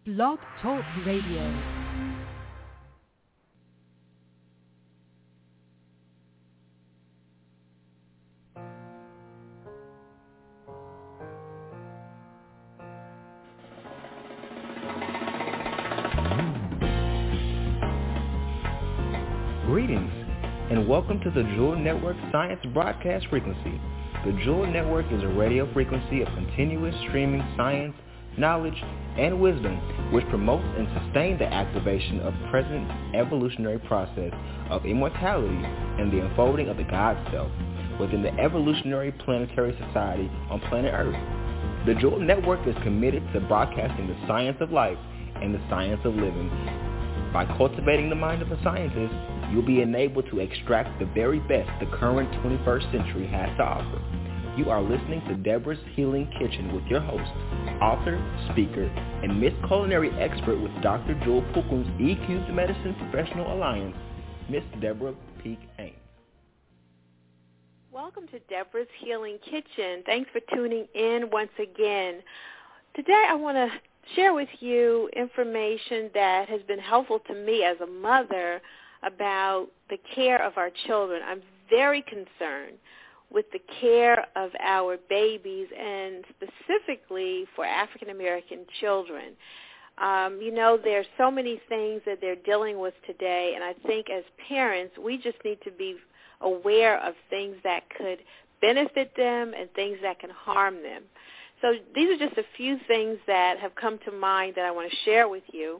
Blog Talk Radio. Greetings, and welcome to the Jewel Network Science Broadcast Frequency. The Jewel Network is a radio frequency of continuous streaming science, knowledge, and wisdom, which promotes and sustains the activation of present evolutionary process of immortality and the unfolding of the God Self within the evolutionary planetary society on planet Earth. The Jewel Network is committed to broadcasting the science of life and the science of living. By cultivating the mind of a scientist, you'll be enabled to extract the very best the current 21st century has to offer. You are listening to Deborah's Healing Kitchen with your host, author, speaker, and Miss Culinary Expert with Dr. Jewel Pookum's E-Cubed Medicine Professional Alliance, Miss Deborah Peak Haynes. Welcome to Deborah's Healing Kitchen. Thanks for tuning in once again. Today I want to share with you information that has been helpful to me as a mother about the care of our children. I'm very concerned with the care of our babies and specifically for African American children. There's so many things that they're dealing with today, and I think as parents we just need to be aware of things that could benefit them and things that can harm them. So these are just a few things that have come to mind that I want to share with you.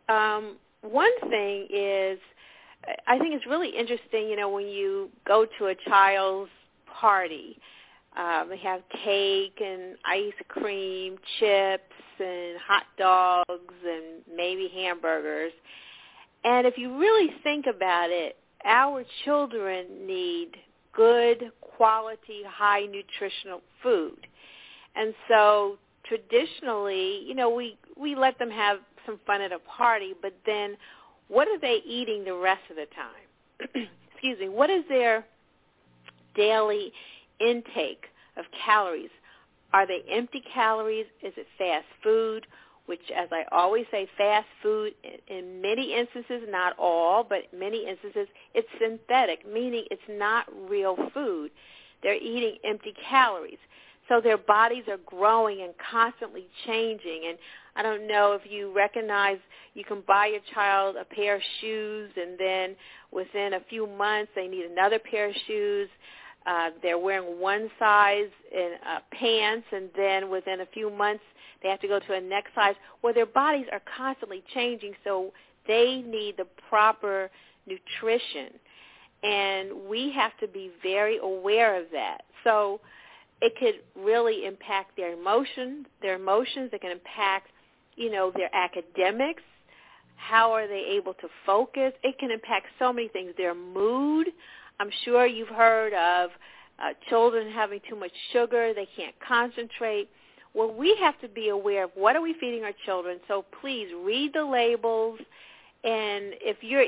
One thing is, I think it's really interesting, when you go to a child's party, they have cake and ice cream, chips and hot dogs and maybe hamburgers. And if you really think about it, our children need good, quality, high nutritional food. And so traditionally, we let them have some fun at a party, but then what are they eating the rest of the time? Excuse me. What is their daily intake of calories? Are they empty calories? Is it fast food? Which, as I always say, fast food, in many instances, not all, but many instances, it's synthetic, meaning it's not real food. They're eating empty calories. So their bodies are growing and constantly changing. And I don't know if you recognize, you can buy your child a pair of shoes, and then within a few months they need another pair of shoes. They're wearing one size in pants, and then within a few months they have to go to a next size. Well, their bodies are constantly changing, so they need the proper nutrition. And we have to be very aware of that. So it could really impact their emotions. It can impact, their academics. How are they able to focus? It can impact so many things. Their mood. I'm sure you've heard of children having too much sugar. They can't concentrate. Well, we have to be aware of what are we feeding our children. So please read the labels. And if you're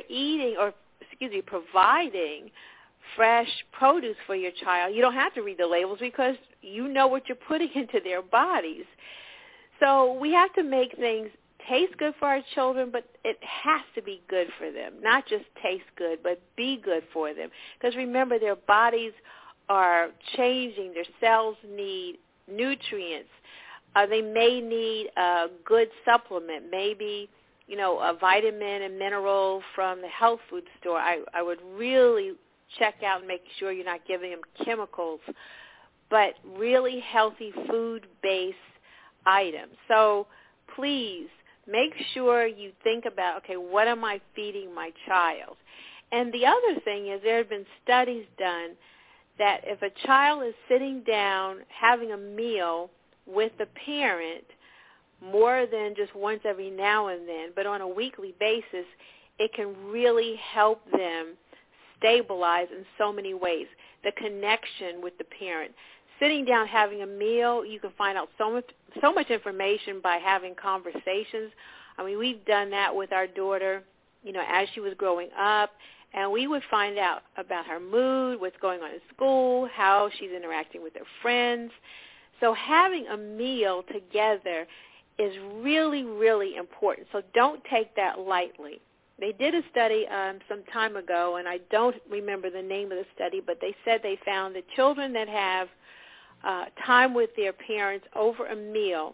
providing fresh produce for your child, you don't have to read the labels because you know what you're putting into their bodies. So we have to make things taste good for our children, but it has to be good for them. Not just taste good, but be good for them. Because remember, their bodies are changing. Their cells need nutrients. They may need a good supplement, maybe, a vitamin and mineral from the health food store. I would really check out and make sure you're not giving them chemicals, but really healthy food-based items. So please make sure you think about, okay, what am I feeding my child? And the other thing is there have been studies done that if a child is sitting down having a meal with the parent more than just once every now and then, but on a weekly basis, it can really help them stabilize in so many ways. The connection with the parent. Sitting down having a meal, you can find out so much information by having conversations. I mean, we've done that with our daughter, as she was growing up, and we would find out about her mood, what's going on in school, how she's interacting with her friends. So having a meal together is really, really important. So don't take that lightly. They did a study some time ago, and I don't remember the name of the study, but they said they found that children that have time with their parents over a meal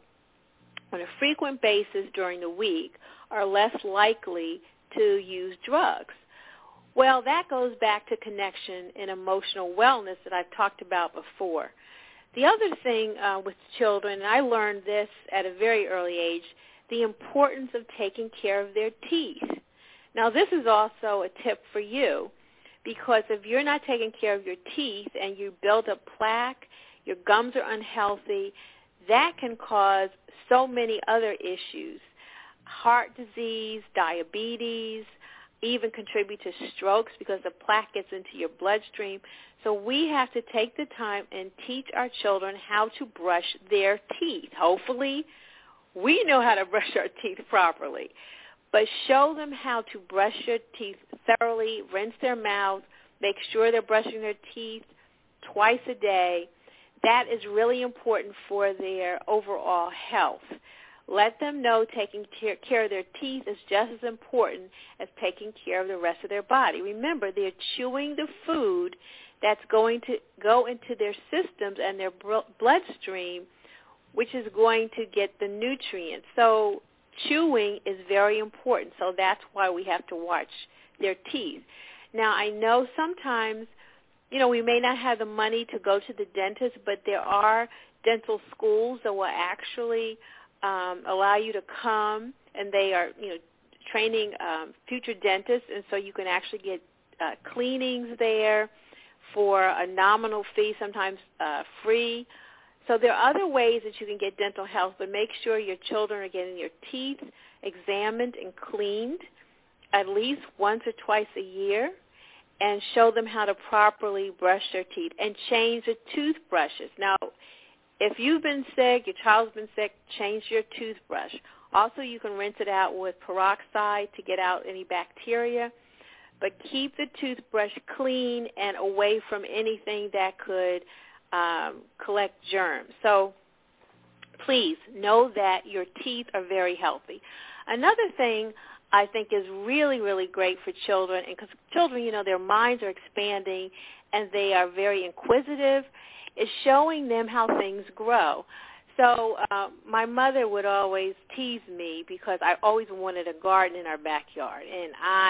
on a frequent basis during the week are less likely to use drugs. Well, that goes back to connection and emotional wellness that I've talked about before. The other thing with children, and I learned this at a very early age, the importance of taking care of their teeth. Now, this is also a tip for you, because if you're not taking care of your teeth and you build up plaque, your gums are unhealthy, that can cause so many other issues, heart disease, diabetes, even contribute to strokes because the plaque gets into your bloodstream. So we have to take the time and teach our children how to brush their teeth. Hopefully, we know how to brush our teeth properly. But show them how to brush your teeth thoroughly, rinse their mouth, make sure they're brushing their teeth twice a day. That is really important for their overall health. Let them know taking care of their teeth is just as important as taking care of the rest of their body. Remember, they're chewing the food that's going to go into their systems and their bloodstream, which is going to get the nutrients. So chewing is very important, so that's why we have to watch their teeth. Now, I know sometimes, we may not have the money to go to the dentist, but there are dental schools that will actually allow you to come, and they are, training future dentists, and so you can actually get cleanings there for a nominal fee, sometimes free. So there are other ways that you can get dental health, but make sure your children are getting your teeth examined and cleaned at least once or twice a year, and show them how to properly brush their teeth and change the toothbrushes. Now, if you've been sick, your child's been sick, change your toothbrush. Also, you can rinse it out with peroxide to get out any bacteria, but keep the toothbrush clean and away from anything that could collect germs. So please know that your teeth are very healthy. Another thing I think is really, really great for children, and because children, their minds are expanding and they are very inquisitive, is showing them how things grow. So my mother would always tease me because I always wanted a garden in our backyard, and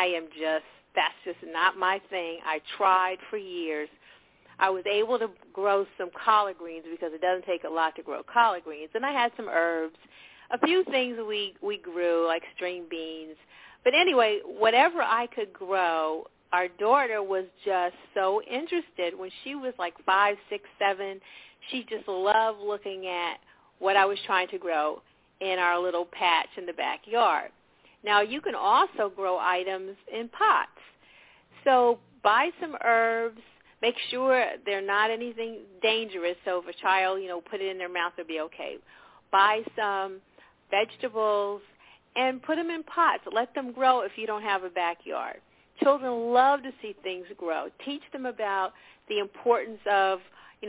that's just not my thing. I tried for years. I was able to grow some collard greens because it doesn't take a lot to grow collard greens. And I had some herbs, a few things we grew, like string beans. But anyway, whatever I could grow, our daughter was just so interested. When she was like 5, 6, 7, she just loved looking at what I was trying to grow in our little patch in the backyard. Now, you can also grow items in pots. So buy some herbs. Make sure they're not anything dangerous, so if a child, put it in their mouth, they'll be okay. Buy some vegetables and put them in pots. Let them grow if you don't have a backyard. Children love to see things grow. Teach them about the importance of,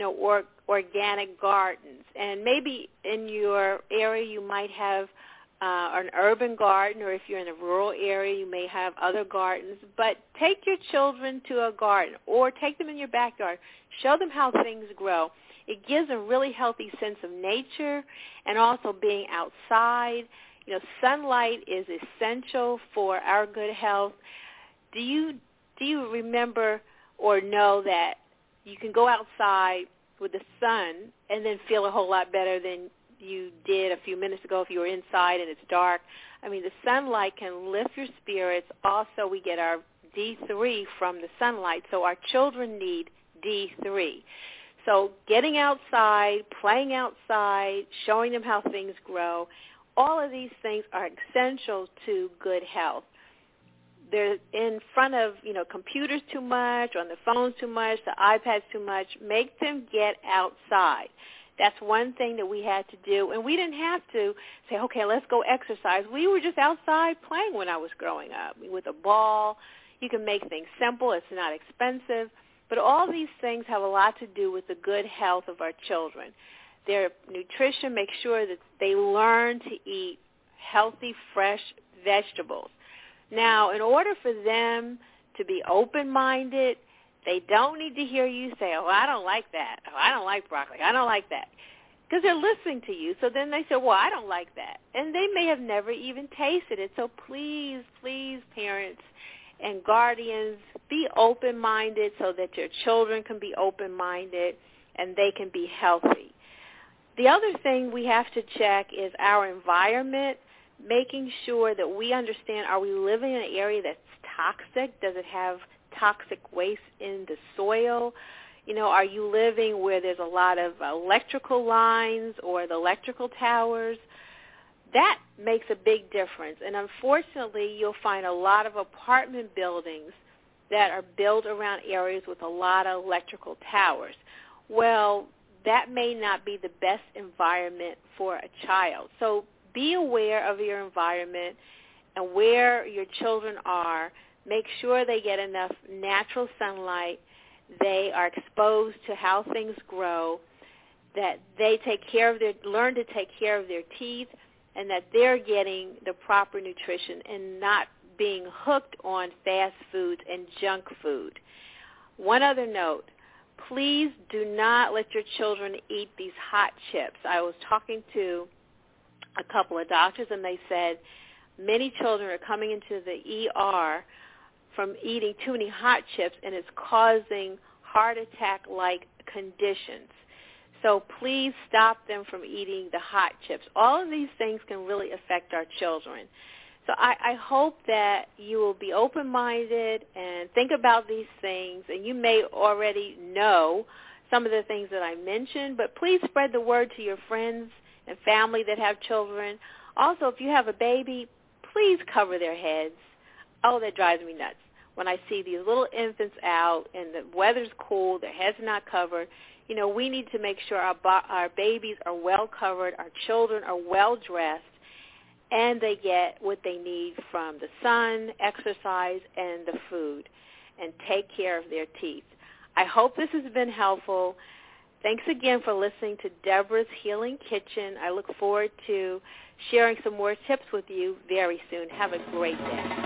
organic gardens. And maybe in your area you might have an urban garden, or if you're in a rural area, you may have other gardens. But take your children to a garden or take them in your backyard. Show them how things grow. It gives a really healthy sense of nature and also being outside. Sunlight is essential for our good health. Do you remember or know that you can go outside with the sun and then feel a whole lot better than you did a few minutes ago if you were inside and it's dark? I mean, the sunlight can lift your spirits. Also, we get our D3 from the sunlight, so our children need D3. So getting outside, playing outside, showing them how things grow, all of these things are essential to good health. They're in front of, computers too much, on the phones too much, the iPads too much. Make them get outside. That's one thing that we had to do. And we didn't have to say, okay, let's go exercise. We were just outside playing when I was growing up with a ball. You can make things simple. It's not expensive. But all these things have a lot to do with the good health of our children. their nutrition, make sure that they learn to eat healthy, fresh vegetables. Now, in order for them to be open-minded, they don't need to hear you say, oh, I don't like that. Oh, I don't like broccoli. I don't like that. Because they're listening to you. So then they say, well, I don't like that. And they may have never even tasted it. So please, please, parents and guardians, be open-minded so that your children can be open-minded and they can be healthy. The other thing we have to check is our environment, making sure that we understand, are we living in an area that's toxic? Does it have toxic waste in the soil? You know, are you living where there's a lot of electrical lines or the electrical towers? That makes a big difference. And unfortunately, you'll find a lot of apartment buildings that are built around areas with a lot of electrical towers. Well, that may not be the best environment for a child. So be aware of your environment and where your children are. Make sure they get enough natural sunlight, they are exposed to how things grow, that they learn to take care of their teeth, and that they're getting the proper nutrition and not being hooked on fast foods and junk food. One other note, please do not let your children eat these hot chips. I was talking to a couple of doctors, and they said many children are coming into the ER from eating too many hot chips, and it's causing heart attack-like conditions. So please stop them from eating the hot chips. All of these things can really affect our children. So I hope that you will be open-minded and think about these things, and you may already know some of the things that I mentioned, but please spread the word to your friends and family that have children. Also, if you have a baby, please cover their heads. Oh, that drives me nuts. When I see these little infants out and the weather's cool, their head's not covered, you know, we need to make sure our babies are well covered, our children are well dressed, and they get what they need from the sun, exercise, and the food, and take care of their teeth. I hope this has been helpful. Thanks again for listening to Deborah's Healing Kitchen. I look forward to sharing some more tips with you very soon. Have a great day.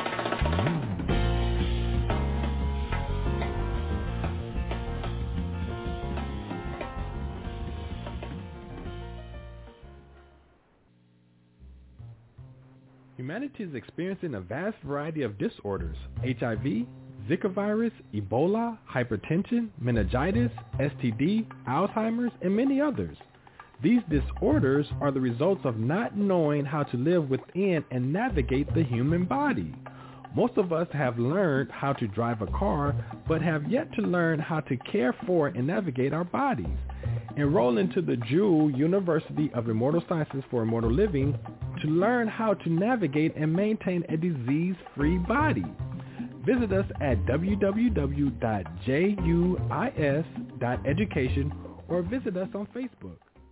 Humanity is experiencing a vast variety of disorders: HIV, Zika virus, Ebola, hypertension, meningitis, STD, Alzheimer's, and many others. These disorders are the results of not knowing how to live within and navigate the human body. Most of us have learned how to drive a car, but have yet to learn how to care for and navigate our bodies. Enroll into the Jewel University of Immortal Sciences for Immortal Living to learn how to navigate and maintain a disease-free body. Visit us at www.juis.education or visit us on Facebook.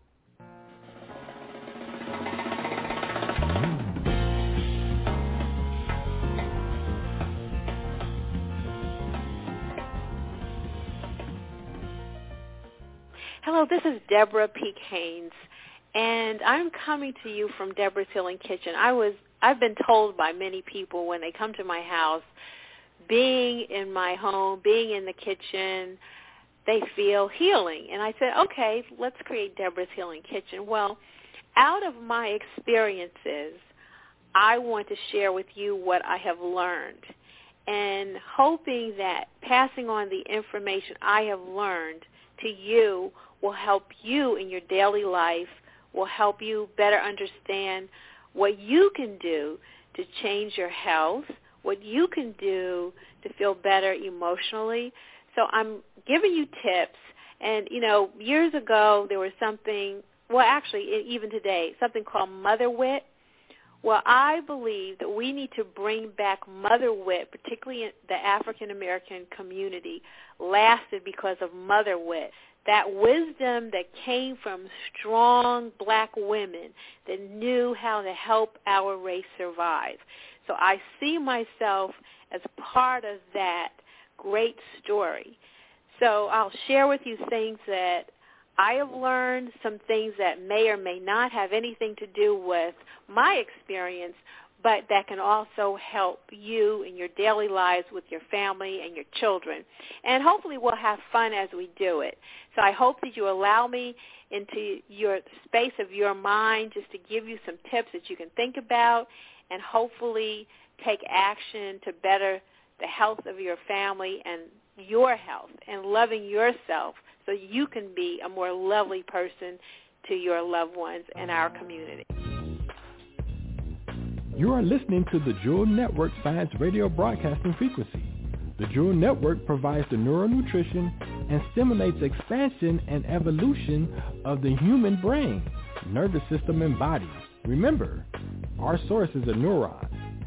Hello, this is Deborah Peak Haynes, and I'm coming to you from Deborah's Healing Kitchen. I've been told by many people when they come to my house, being in my home, being in the kitchen, they feel healing. And I said, okay, let's create Deborah's Healing Kitchen. Well, out of my experiences, I want to share with you what I have learned, and hoping that passing on the information I have learned to you will help you in your daily life, will help you better understand what you can do to change your health, what you can do to feel better emotionally. So I'm giving you tips. And, you know, years ago there was something, well, actually, even today, something called Mother Wit. Well, I believe that we need to bring back Mother Wit, particularly in the African-American community, lasted because of Mother Wit. That wisdom that came from strong black women that knew how to help our race survive. So I see myself as part of that great story. So I'll share with you things that I have learned some things that may or may not have anything to do with my experience, but that can also help you in your daily lives with your family and your children. And hopefully we'll have fun as we do it. So I hope that you allow me into your space of your mind just to give you some tips that you can think about and hopefully take action to better the health of your family and your health and loving yourself so you can be a more lovely person to your loved ones and our community. You are listening to the Jewel Network Science Radio Broadcasting Frequency. The Jewel Network provides the neural nutrition and stimulates expansion and evolution of the human brain, nervous system, and body. Remember, our source is a neuron.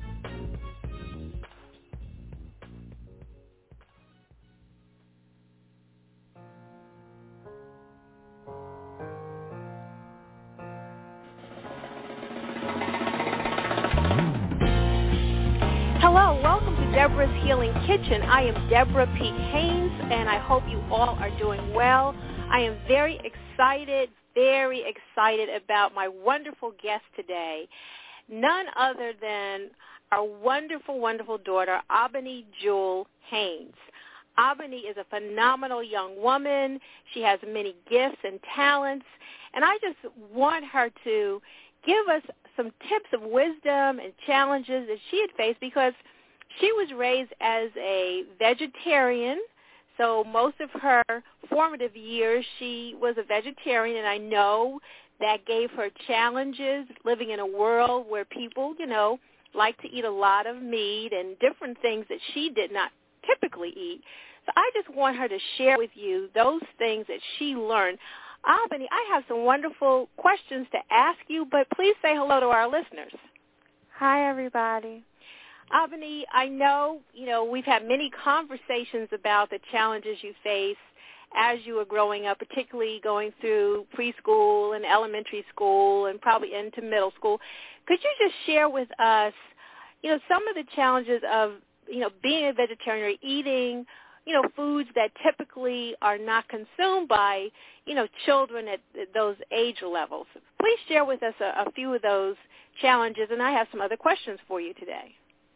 Hello, welcome to Deborah's Healing Kitchen. I am Deborah P. Haynes, and I hope you all are doing well. I am very excited about my wonderful guest today, none other than our wonderful, wonderful daughter, Albany Jewel Haynes. Albany is a phenomenal young woman. She has many gifts and talents, and I just want her to give us some tips of wisdom and challenges that she had faced because she was raised as a vegetarian. So most of her formative years, she was a vegetarian, and I know that gave her challenges living in a world where people, like to eat a lot of meat and different things that she did not typically eat. So I just want her to share with you those things that she learned. Albany, I have some wonderful questions to ask you, but please say hello to our listeners. Hi, everybody. Albany, I know, we've had many conversations about the challenges you face as you were growing up, particularly going through preschool and elementary school and probably into middle school. Could you just share with us, some of the challenges of, being a vegetarian or eating, foods that typically are not consumed by, children at those age levels? Please share with us a few of those challenges, and I have some other questions for you today.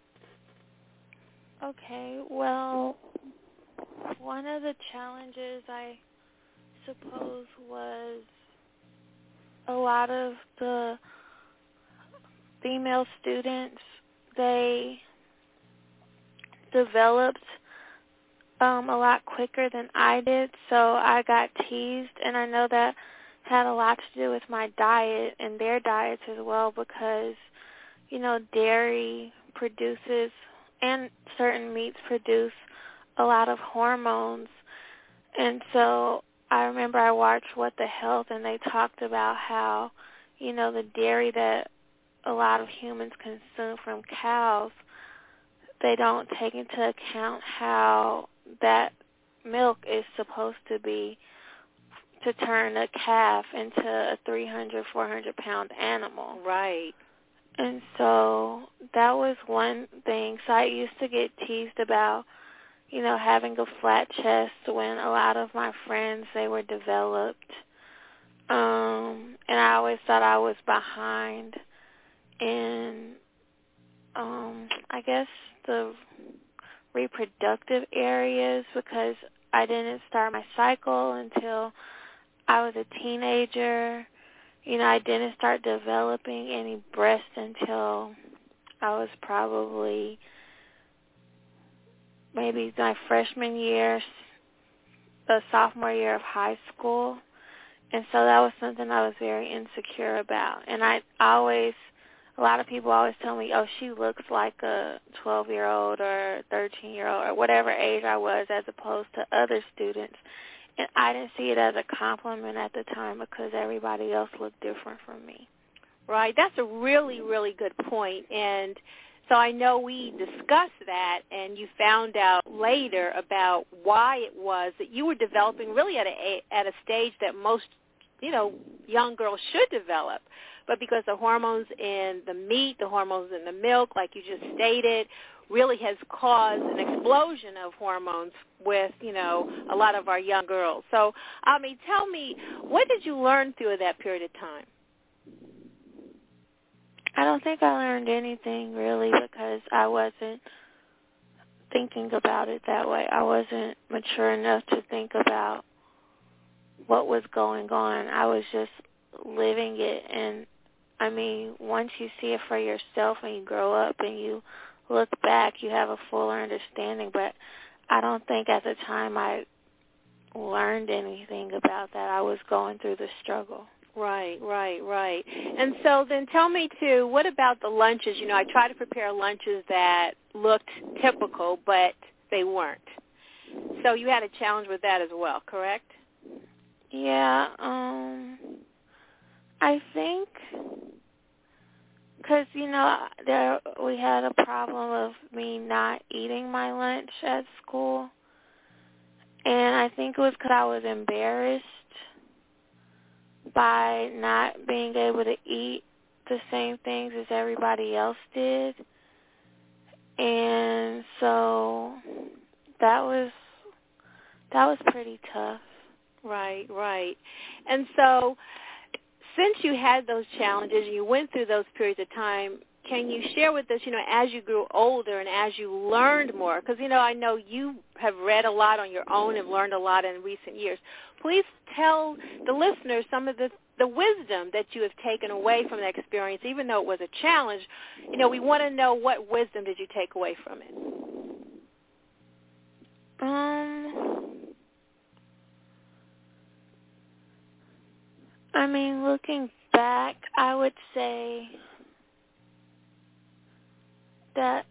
Okay, well, one of the challenges, I suppose, was a lot of the female students, they developed a lot quicker than I did, so I got teased, and I know that had a lot to do with my diet and their diets as well because, dairy produces and certain meats produce a lot of hormones. And so I remember I watched What the Health, and they talked about how, the dairy that a lot of humans consume from cows, they don't take into account how that milk is supposed to be to turn a calf into a 300, 400-pound animal. Right. And so that was one thing. So I used to get teased about, having a flat chest when a lot of my friends, they were developed. And I always thought I was behind in, I guess, the reproductive areas because I didn't start my cycle until I was a teenager. I didn't start developing any breasts until I was probably maybe my freshman year, the sophomore year of high school. And so that was something I was very insecure about. And a lot of people always tell me, oh, she looks like a 12-year-old or 13-year-old or whatever age I was as opposed to other students. And I didn't see it as a compliment at the time because everybody else looked different from me. Right. That's a really, really good point. And so I know we discussed that, and you found out later about why it was that you were developing really at a stage that most, young girls should develop. but because the hormones in the meat, the hormones in the milk, like you just stated, really has caused an explosion of hormones with, a lot of our young girls. So, tell me, what did you learn through that period of time? I don't think I learned anything really because I wasn't thinking about it that way. I wasn't mature enough to think about what was going on. I was just living it. And, once you see it for yourself and you grow up and you look back, you have a fuller understanding. But I don't think at the time I learned anything about that. I was going through the struggle. Right. And so then tell me, too, what about the lunches? I try to prepare lunches that looked typical, but they weren't. So you had a challenge with that as well, correct? Yeah, I think because, we had a problem of me not eating my lunch at school, and I think it was because I was embarrassed by not being able to eat the same things as everybody else did. And so that was pretty tough. Right. And so since you had those challenges and you went through those periods of time, can you share with us, as you grew older and as you learned more, because, I know you have read a lot on your own and learned a lot in recent years. Please tell the listeners some of the wisdom that you have taken away from that experience, even though it was a challenge. We want to know, what wisdom did you take away from it? Looking back, I would say that,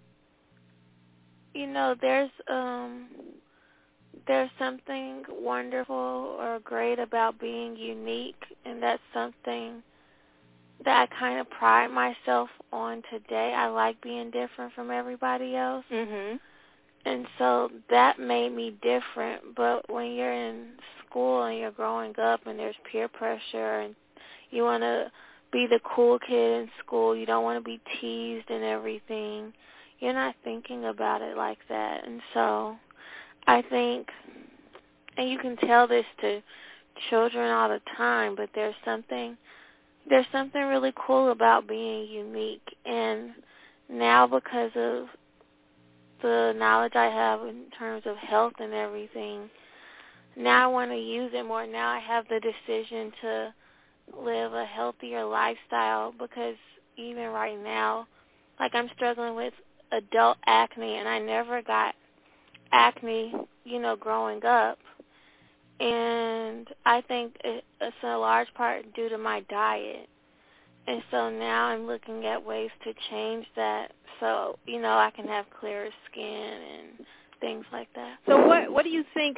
there's something wonderful or great about being unique, and that's something that I kind of pride myself on today. I like being different from everybody else. Mm-hmm. And so that made me different. But when you're in school and you're growing up and there's peer pressure and you want to be the cool kid in school, you don't want to be teased and everything, you're not thinking about it like that. And so I think, and you can tell this to children all the time, but there's something really cool about being unique. And now, because of the knowledge I have in terms of health and everything, now I want to use it more. Now I have the decision to live a healthier lifestyle, because even right now, like, I'm struggling with adult acne, and I never got acne, growing up. And I think it's a large part due to my diet. And so now I'm looking at ways to change that so, I can have clearer skin and things like that. So what do you think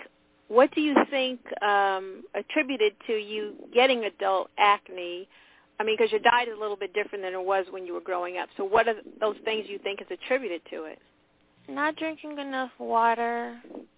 attributed to you getting adult acne? Because your diet is a little bit different than it was when you were growing up. So what are those things you think is attributed to it? Not drinking enough water.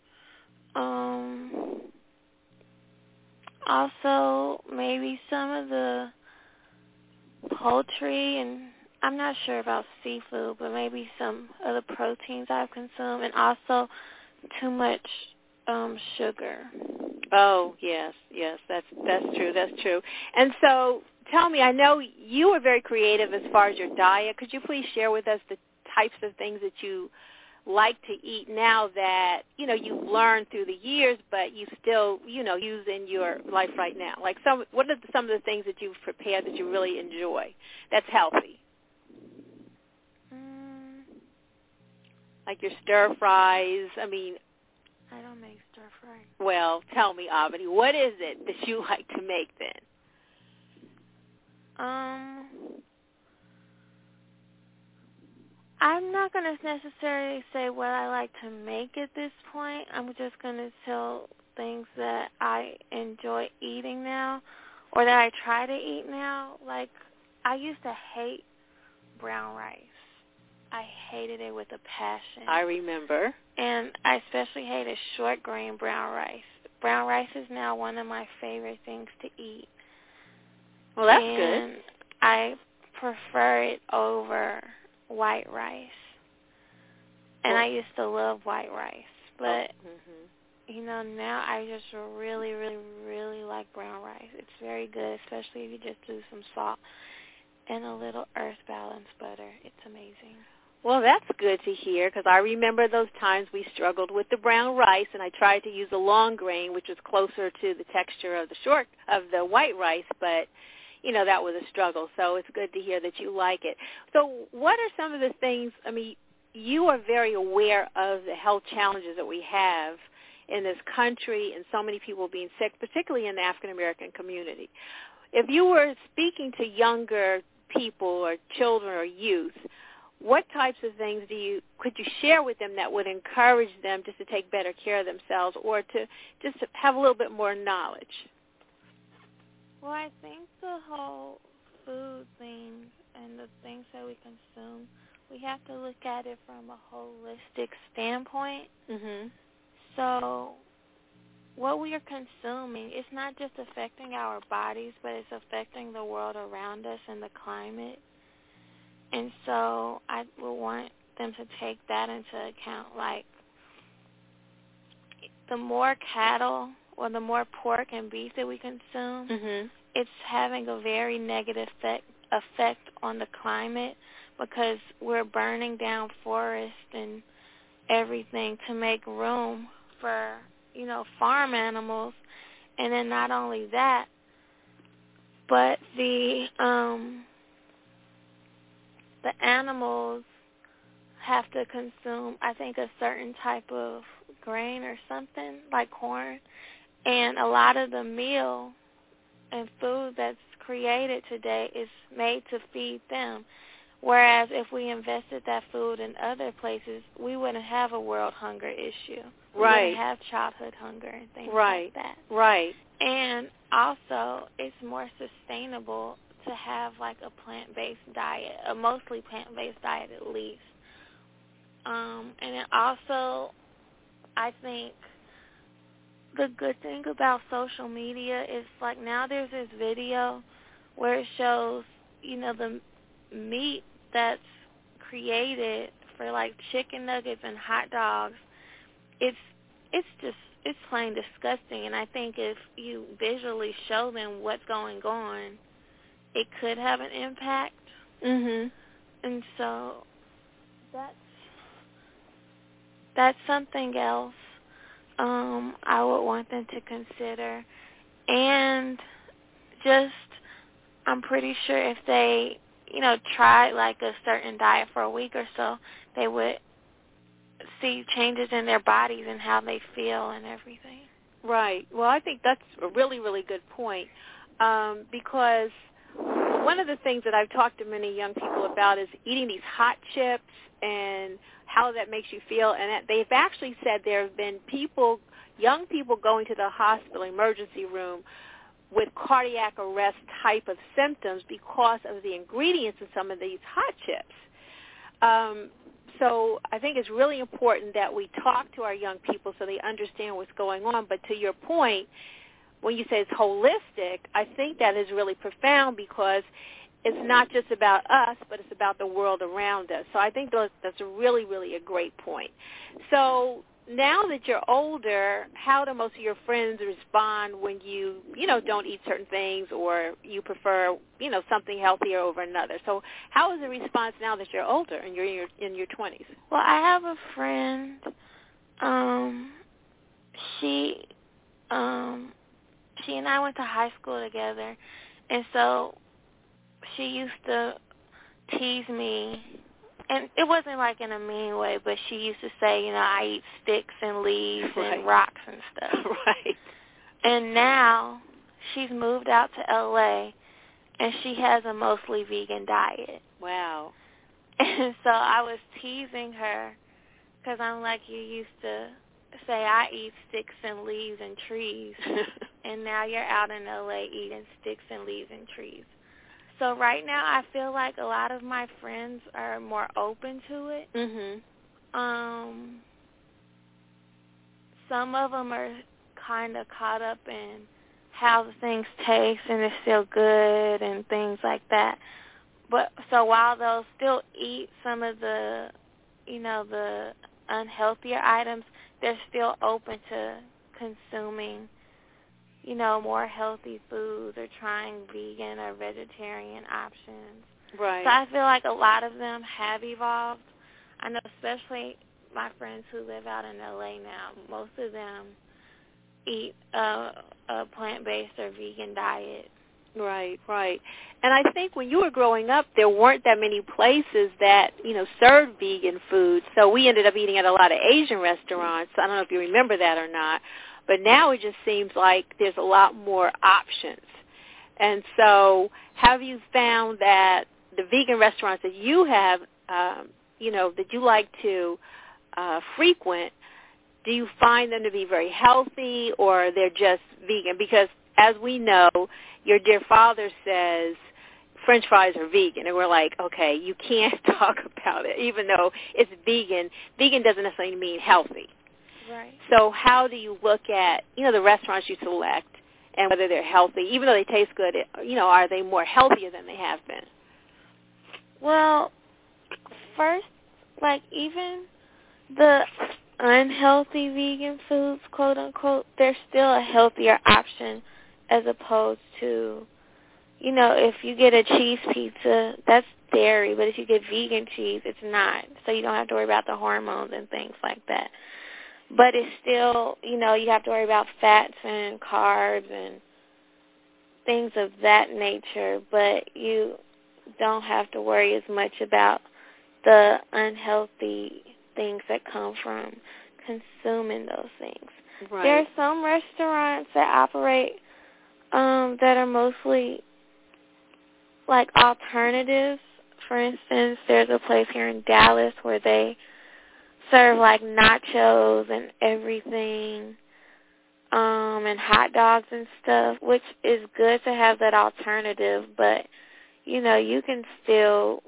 Also, maybe some of the poultry, and I'm not sure about seafood, but maybe some of the proteins I've consumed, and also too much sugar. Oh, yes, that's true. And so tell me, I know you were very creative as far as your diet. Could you please share with us the types of things that you like to eat now that, you've learned through the years, but you still, use in your life right now? Like, what are some of the things that you've prepared that you really enjoy that's healthy? Like your stir fries. I don't make stir fries. Well, tell me, Avani, what is it that you like to make then? I'm not going to necessarily say what I like to make at this point. I'm just going to tell things that I enjoy eating now, or that I try to eat now. Like, I used to hate brown rice. I hated it with a passion. I remember. And I especially hated short grain brown rice. Brown rice is now one of my favorite things to eat. Well, that's good. I prefer it over white rice. And I used to love white rice. But, you know, now I just really, really, really like brown rice. It's very good, especially if you just do some salt and a little earth balance butter. It's amazing. Well, that's good to hear, because I remember those times we struggled with the brown rice, and I tried to use a long grain, which was closer to the texture of the white rice, but, you know, that was a struggle. So it's good to hear that you like it. So what are some of the things, I mean, you are very aware of the health challenges that we have in this country and so many people being sick, particularly in the African-American community. If you were speaking to younger people or children or youth, what types of things could you share with them that would encourage them just to take better care of themselves or to just have a little bit more knowledge? Well, I think the whole food thing and the things that we consume, we have to look at it from a holistic standpoint. Mm-hmm. So what we are consuming, it's not just affecting our bodies, but it's affecting the world around us and the climate. And so I would want them to take that into account. Like, the more cattle or the more pork and beef that we consume, it's having a very negative effect on the climate, because we're burning down forests and everything to make room for, you know, farm animals. And then not only that, but the animals have to consume, I think, a certain type of grain or something, like corn. And a lot of the meal and food that's created today is made to feed them. Whereas if we invested that food in other places, we wouldn't have a world hunger issue. We wouldn't have childhood hunger and things like that. Right. And also, it's more sustainable to have like a plant-based diet, a mostly plant-based diet at least. And then also, I think the good thing about social media is, like, now there's this video where it shows, you know, the meat that's created for like chicken nuggets and hot dogs. It's plain disgusting. And I think if you visually show them what's going on, it could have an impact. And so that's something else I would want them to consider. And just, I'm pretty sure if they, you know, tried like a certain diet for a week or so, they would see changes in their bodies and how they feel and everything. Right. Well, I think that's a really, really good point, because one of the things that I've talked to many young people about is eating these hot chips and how that makes you feel. And they've actually said there have been young people going to the hospital emergency room with cardiac arrest type of symptoms because of the ingredients in some of these hot chips. So I think it's really important that we talk to our young people so they understand what's going on. But to your point, when you say it's holistic, I think that is really profound, because it's not just about us, but it's about the world around us. So I think that's really, really a great point. So now that you're older, how do most of your friends respond when you don't eat certain things, or you prefer, something healthier over another? So how is the response now that you're older and you're in your 20s? Well, I have a friend. She and I went to high school together, and so she used to tease me. And it wasn't like in a mean way, but she used to say, I eat sticks and leaves and rocks and stuff. Right. And now she's moved out to L.A., and she has a mostly vegan diet. Wow. And so I was teasing her, because I'm like, you used to say I eat sticks and leaves and trees, and now you're out in L.A. eating sticks and leaves and trees. So right now I feel like a lot of my friends are more open to it. Some of them are kind of caught up in how the things taste and it's still good and things like that. But so while they'll still eat some of the, the unhealthier items, they're still open to consuming, more healthy foods or trying vegan or vegetarian options. Right. So I feel like a lot of them have evolved. I know especially my friends who live out in LA now, most of them eat a plant-based or vegan diet. Right, right. And I think when you were growing up, there weren't that many places that, served vegan food. So we ended up eating at a lot of Asian restaurants. I don't know if you remember that or not. But now it just seems like there's a lot more options. And so have you found that the vegan restaurants that you have, that you like to frequent, do you find them to be very healthy or they're just vegan? Because as we know, your dear father says French fries are vegan. And we're like, okay, you can't talk about it. Even though it's vegan, vegan doesn't necessarily mean healthy. Right. So how do you look at, the restaurants you select and whether they're healthy? Even though they taste good, are they more healthier than they have been? Well, first, even the unhealthy vegan foods, quote unquote, they're still a healthier option as opposed to, if you get a cheese pizza, that's dairy, but if you get vegan cheese, it's not. So you don't have to worry about the hormones and things like that. But it's still, you have to worry about fats and carbs and things of that nature, but you don't have to worry as much about the unhealthy things that come from consuming those things. Right. There are some restaurants that operate that are mostly like alternatives. For instance, there's a place here in Dallas where they serve like nachos and everything, and hot dogs and stuff, which is good to have that alternative, but, you can still,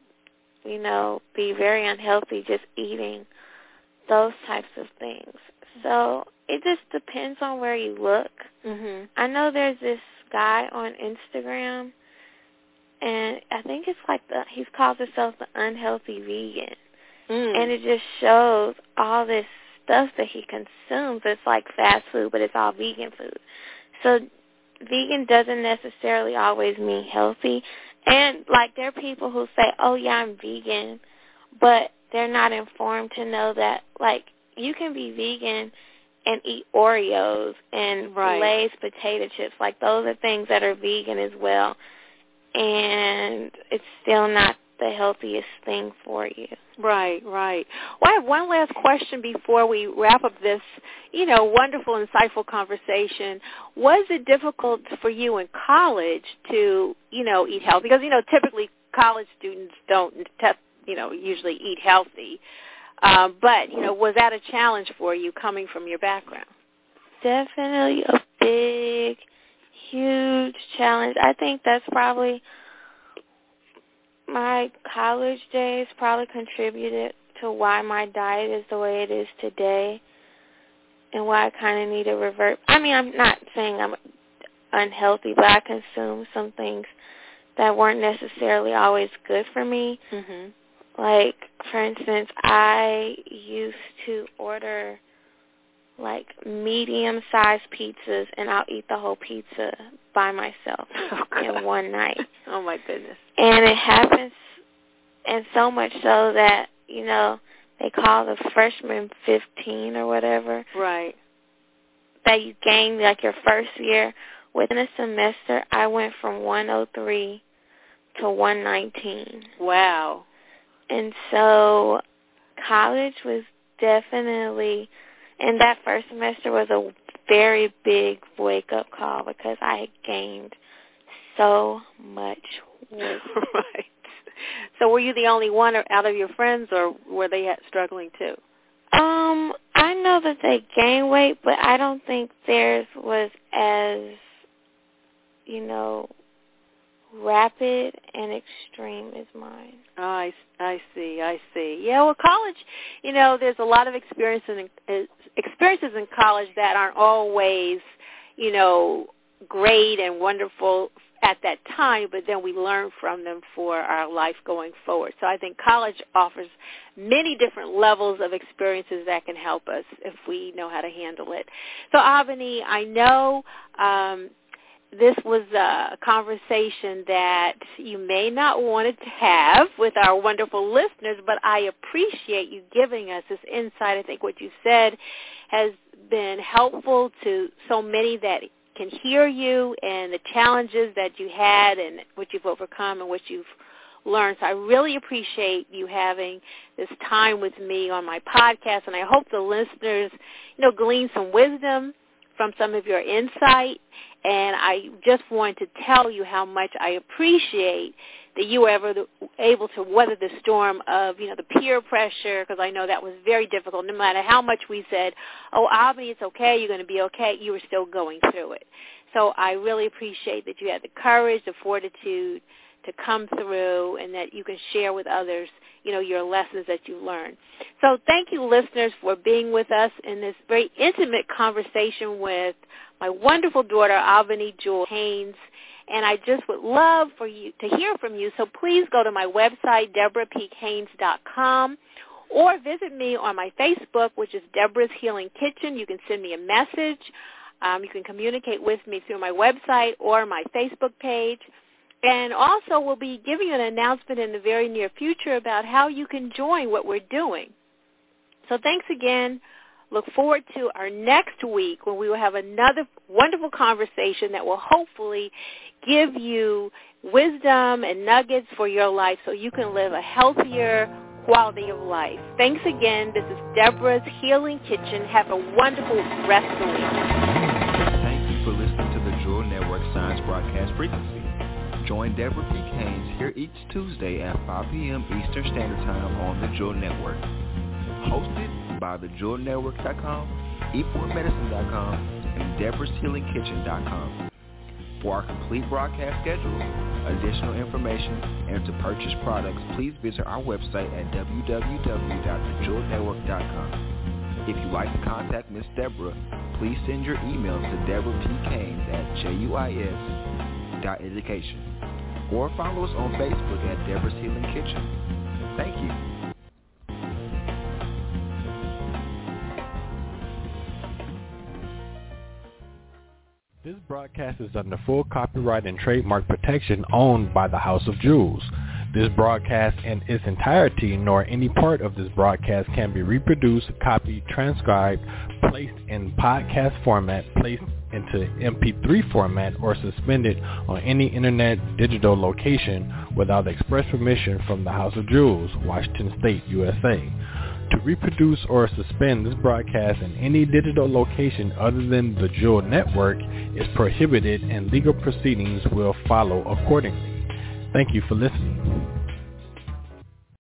be very unhealthy just eating those types of things. So it just depends on where you look. Mm-hmm. I know there's this guy on Instagram, and I think it's like he calls himself the unhealthy vegan. And it just shows all this stuff that he consumes. It's like fast food, but it's all vegan food. So vegan doesn't necessarily always mean healthy. And, there are people who say, oh, yeah, I'm vegan, but they're not informed to know that, you can be vegan and eat Oreos and Lay's potato chips. Those are things that are vegan as well. And it's still not the healthiest thing for you. Right, right. Well, I have one last question before we wrap up this, wonderful, insightful conversation. Was it difficult for you in college to, eat healthy? Because, typically college students don't, usually eat healthy. But, was that a challenge for you coming from your background? Definitely a big, huge challenge. I think that's probably my college days probably contributed to why my diet is the way it is today and why I kind of need to revert. I mean, I'm not saying I'm unhealthy, but I consume some things that weren't necessarily always good for me. Mm-hmm. For instance, I used to order, medium-sized pizzas, and I'll eat the whole pizza by myself in one night. Oh, my goodness. And it happens, and so much so that, they call the freshman 15 or whatever. Right. That you gain, your first year. Within a semester, I went from 103 to 119. Wow. And so college was definitely, and that first semester was a very big wake-up call because I had gained so much weight. Right. So were you the only one out of your friends, or were they struggling too? I know that they gained weight, but I don't think theirs was as, rapid and extreme as mine. Oh, I see. Yeah, well, college, there's a lot of experiences in college that aren't always, great and wonderful at that time, but then we learn from them for our life going forward. So I think college offers many different levels of experiences that can help us if we know how to handle it. So Avani, I know this was a conversation that you may not want to have with our wonderful listeners, but I appreciate you giving us this insight. I think what you said has been helpful to so many that can hear you and the challenges that you had and what you've overcome and what you've learned. So I really appreciate you having this time with me on my podcast, and I hope the listeners, glean some wisdom from some of your insight. And I just want to tell you how much I appreciate that you were able to weather the storm of, the peer pressure, because I know that was very difficult. No matter how much we said, oh, Avani, it's okay, you're going to be okay, you were still going through it. So I really appreciate that you had the courage, the fortitude to come through, and that you can share with others, your lessons that you learned. So thank you, listeners, for being with us in this very intimate conversation with my wonderful daughter, Avani Jewel Haynes. And I just would love for you to hear from you. So please go to my website, DeborahPeakeHaynes.com, or visit me on my Facebook, which is Deborah's Healing Kitchen. You can send me a message. You can communicate with me through my website or my Facebook page. And also we'll be giving you an announcement in the very near future about how you can join what we're doing. So thanks again. Look forward to our next week when we will have another wonderful conversation that will hopefully give you wisdom and nuggets for your life so you can live a healthier quality of life. Thanks again. This is Deborah's Healing Kitchen. Have a wonderful rest of the week. Thank you for listening to the Jewel Network Science Broadcast Frequency. Join Deborah Peake Haynes here each Tuesday at 5 p.m. Eastern Standard Time on the Jewel Network. Hosted by thejewelnetwork.com, e4medicine.com, and Deborah'sHealingKitchen.com. For our complete broadcast schedule, additional information, and to purchase products, please visit our website at www.thejewelnetwork.com. If you'd like to contact Ms. Deborah, please send your emails to DeborahPeakeHaynes@JUIS.education, or follow us on Facebook at Deborah's Healing Kitchen. Thank you. This broadcast is under full copyright and trademark protection owned by the House of Jewels. This broadcast in its entirety nor any part of this broadcast can be reproduced, copied, transcribed, placed in podcast format, placed into MP3 format, or suspended on any internet digital location without express permission from the House of Jewels, Washington State, USA. To reproduce or suspend this broadcast in any digital location other than the Jewel Network is prohibited, and legal proceedings will follow accordingly. Thank you for listening.